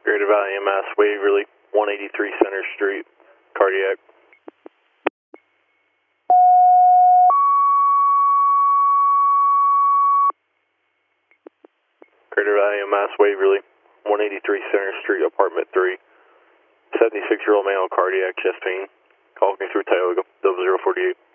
Greater Valley EMS, Waverly, 183 Center Street, cardiac. Greater Valley EMS, Waverly, 183 Center Street, apartment 3. 76-year-old male, cardiac, chest pain. Call me through Tioga, 0048.